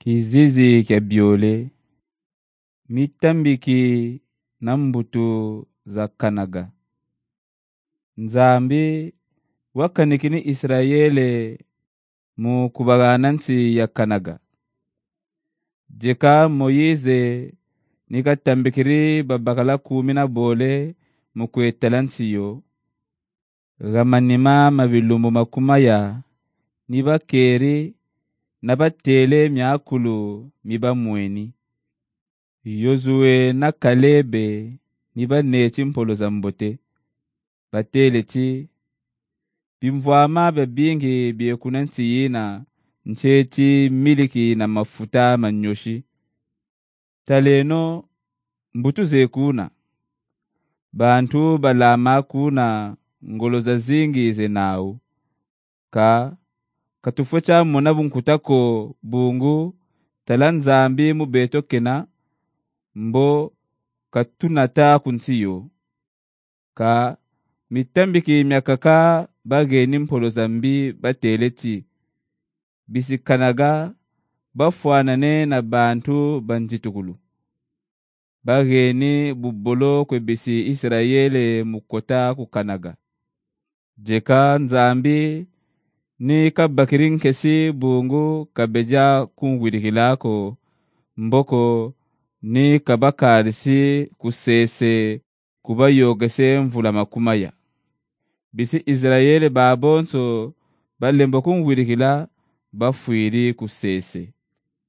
Kizizi kya biole. Mitambiki na mbuto za kanaga. Nzambi wakanikini Israeli mu kubaganansi ya kanaga. Jeka Moize nikatambikiri babakala 12 mu kwetelansiyo. Gamanima mabilumbu makumaya nibakeri nabatele myakulu miba mweni. Yozue na Kalebe nibanechi mpolo za mbote. Bateleti bimvwama babingi biekunansi yina nchechi miliki na mafuta manyoshi. Taleno mbutu zekuna. Bantu balama kuna ngolo za zingi zenau. Katufocha monabu nkutako bungu talanzambi mubeto kena mbo katunata kunsiyo. Mitambiki myakaka bageni mpolo zambi bateleti. Bisikanaga bafuanane na bantu banjitukulu. Bageni bubolo kwe bisi Israeli mukota kukanaga. Jeka nzambi ni kabakirin kesi bungu kabeja kungwirikilako mboko ni kabakarisi kusese kubayogese mvula makumaya. Bisi Israeli babonso balembo kungwirikila bafuiri kusese.